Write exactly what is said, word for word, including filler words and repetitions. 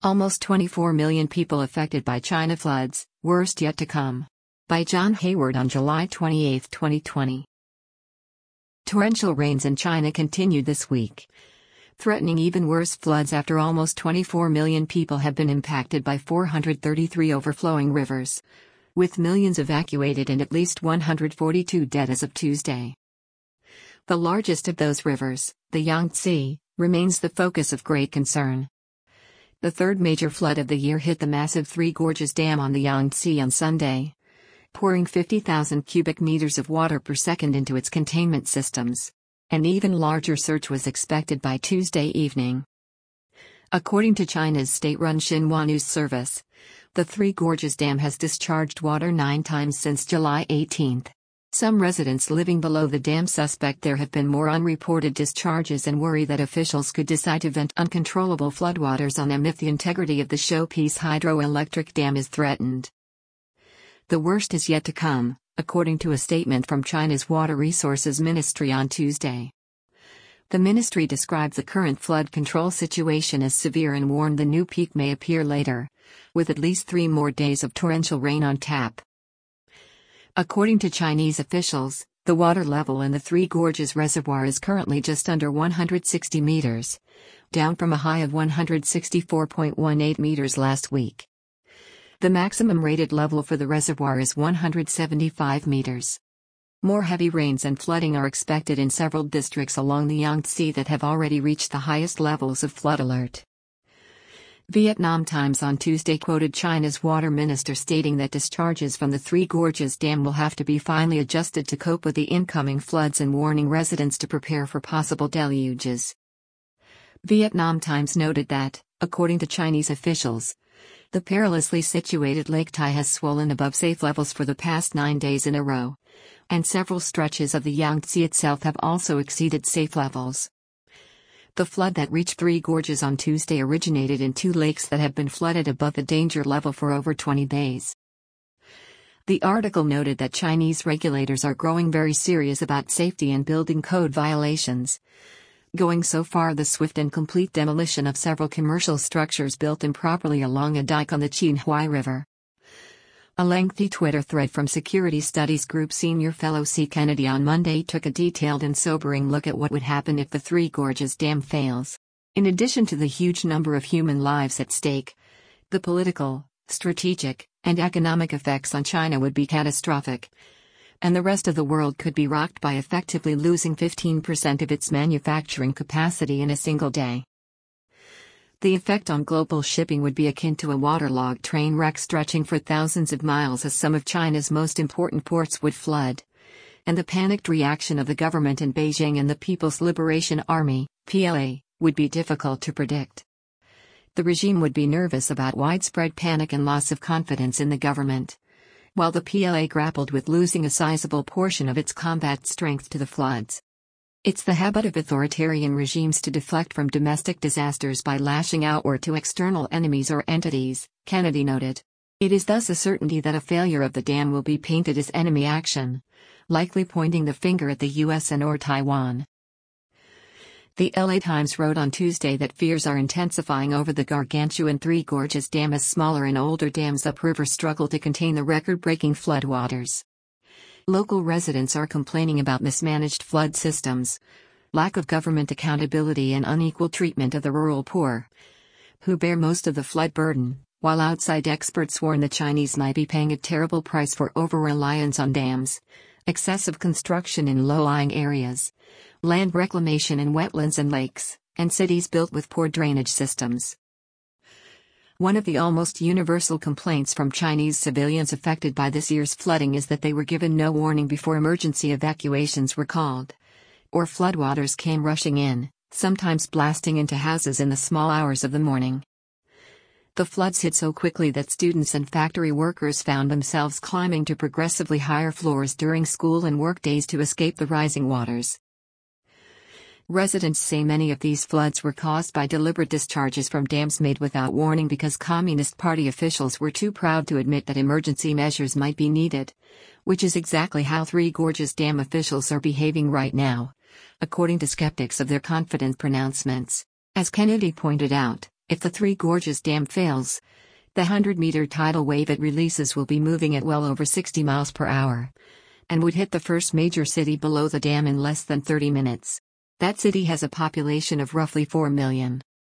Almost twenty-four million people affected by China floods, worst yet to come. By John Hayward on July twenty-eighth, twenty twenty. Torrential rains in China continued this week, threatening even worse floods after almost twenty-four million people have been impacted by four hundred thirty-three overflowing rivers, with millions evacuated and at least one hundred forty-two dead as of Tuesday. The largest of those rivers, the Yangtze, remains the focus of great concern. The third major flood of the year hit the massive Three Gorges Dam on the Yangtze on Sunday, pouring fifty thousand cubic meters of water per second into its containment systems. An even larger surge was expected by Tuesday evening. According to China's state-run Xinhua News Service, the Three Gorges Dam has discharged water nine times since July eighteenth. Some residents living below the dam suspect there have been more unreported discharges and worry that officials could decide to vent uncontrollable floodwaters on them if the integrity of the Showpiece hydroelectric dam is threatened. The worst is yet to come, according to a statement from China's Water Resources Ministry on Tuesday. The ministry described the current flood control situation as severe and warned the new peak may appear later, with at least three more days of torrential rain on tap. According to Chinese officials, the water level in the Three Gorges Reservoir is currently just under one hundred sixty meters, down from a high of one hundred sixty-four point one eight meters last week. The maximum rated level for the reservoir is one hundred seventy-five meters. More heavy rains and flooding are expected in several districts along the Yangtze that have already reached the highest levels of flood alert. Vietnam Times on Tuesday quoted China's water minister stating that discharges from the Three Gorges Dam will have to be finely adjusted to cope with the incoming floods and warning residents to prepare for possible deluges. Vietnam Times noted that, according to Chinese officials, the perilously situated Lake Tai has swollen above safe levels for the past nine days in a row, and several stretches of the Yangtze itself have also exceeded safe levels. The flood that reached Three Gorges on Tuesday originated in two lakes that have been flooded above the danger level for over twenty days. The article noted that Chinese regulators are growing very serious about safety and building code violations, going so far the swift and complete demolition of several commercial structures built improperly along a dike on the Qinhuai River. A lengthy Twitter thread from Security Studies Group senior fellow C. Kennedy on Monday took a detailed and sobering look at what would happen if the Three Gorges Dam fails. In addition to the huge number of human lives at stake, the political, strategic, and economic effects on China would be catastrophic, and the rest of the world could be rocked by effectively losing fifteen percent of its manufacturing capacity in a single day. The effect on global shipping would be akin to a waterlogged train wreck stretching for thousands of miles as some of China's most important ports would flood, and the panicked reaction of the government in Beijing and the People's Liberation Army, P L A, would be difficult to predict. The regime would be nervous about widespread panic and loss of confidence in the government, while the P L A grappled with losing a sizable portion of its combat strength to the floods. It's the habit of authoritarian regimes to deflect from domestic disasters by lashing outward to external enemies or entities, Kennedy noted. It is thus a certainty that a failure of the dam will be painted as enemy action, likely pointing the finger at the U S and or Taiwan. The L A Times wrote on Tuesday that fears are intensifying over the gargantuan Three Gorges Dam as smaller and older dams upriver struggle to contain the record-breaking floodwaters. Local residents are complaining about mismanaged flood systems, lack of government accountability and unequal treatment of the rural poor, who bear most of the flood burden, while outside experts warn the Chinese might be paying a terrible price for over-reliance on dams, excessive construction in low-lying areas, land reclamation in wetlands and lakes, and cities built with poor drainage systems. One of the almost universal complaints from Chinese civilians affected by this year's flooding is that they were given no warning before emergency evacuations were called, or floodwaters came rushing in, sometimes blasting into houses in the small hours of the morning. The floods hit so quickly that students and factory workers found themselves climbing to progressively higher floors during school and work days to escape the rising waters. Residents say many of these floods were caused by deliberate discharges from dams made without warning because Communist Party officials were too proud to admit that emergency measures might be needed, which is exactly how Three Gorges Dam officials are behaving right now, according to skeptics of their confident pronouncements. As Kennedy pointed out, If the Three Gorges Dam fails, the one hundred meter tidal wave it releases will be moving at well over sixty miles per hour and would hit the first major city below the dam in less than thirty minutes. That city has a population of roughly four million.